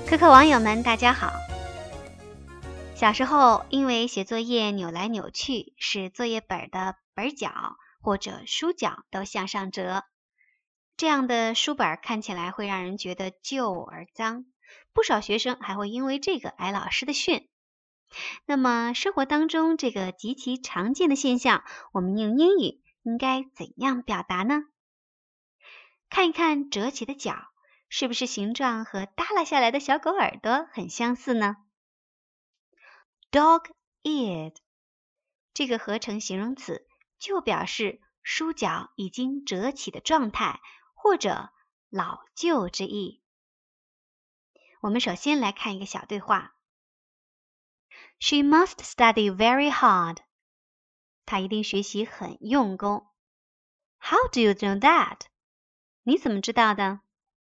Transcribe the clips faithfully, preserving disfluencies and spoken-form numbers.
可可网友们大家好。小时候因为写作业扭来扭去，使作业本的本角或者书角都向上折，这样的书本看起来会让人觉得旧而脏，不少学生还会因为这个挨老师的训。那么生活当中这个极其常见的现象，我们用英语应该怎样表达呢？看一看折起的角，是不是形状和耷拉下来的小狗耳朵很相似呢？ Dog-eared 这个合成形容词就表示书角已经折起的状态，或者老旧之意。我们首先来看一个小对话。She must study very hard. 她一定学习很用功。How do you know that? 你怎么知道的？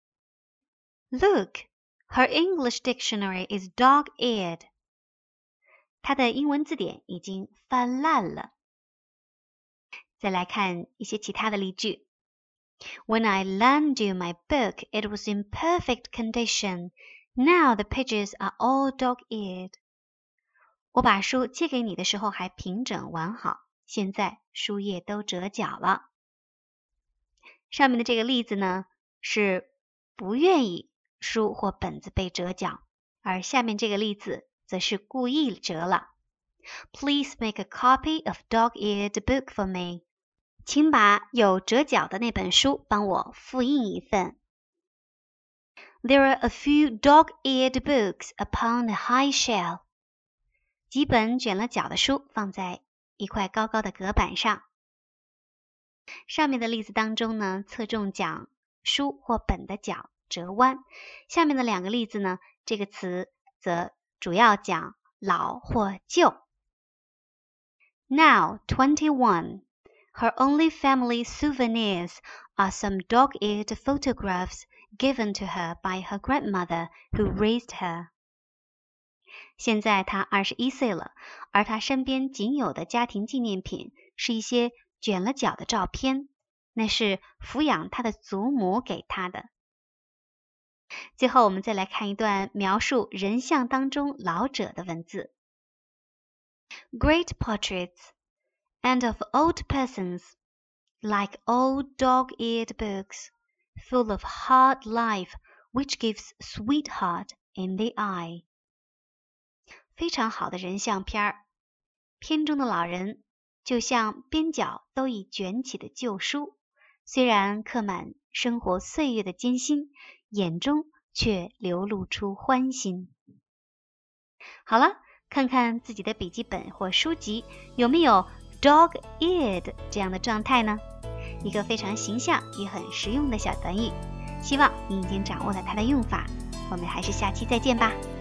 Look, her English dictionary is dog-eared. 她的英文字典已经翻烂了。再来看一些其他的例句。When I lent you my book, it was in perfect condition. Now the pages are all dog-eared. 我把书借给你的时候还平整完好，现在书页都折角了。上面的这个例子呢，是不愿意书或本子被折角，而下面这个例子则是故意折了。Please make a copy of dog-eared book for me. 请把有折角的那本书帮我复印一份。There are a few dog-eared books upon the high shelf. 几本卷了角的书放在一块高高的隔板上。上面的例子当中呢，侧重讲书或本的角折弯。下面的两个例子呢，这个词则主要讲老或旧。Now twenty-one. Her only family souvenirs are some dog-eared photographs given to her by her grandmother who raised her. 现在她二十一岁了，而她身边仅有的家庭纪念品是一些卷了角的照片，那是抚养她的祖母给她的。最后我们再来看一段描述人像当中老者的文字。Great portraits, and of old persons, like old dog-eared books, full of hard life, which gives sweetheart in the eye. 非常好的人像片儿，片中的老人就像边角都已卷起的旧书，虽然刻满生活岁月的艰辛，眼中却流露出欢欣。好了，看看自己的笔记本或书籍有没有 dog-eared 这样的状态呢？一个非常形象也很实用的小短语，希望你已经掌握了它的用法。我们还是下期再见吧。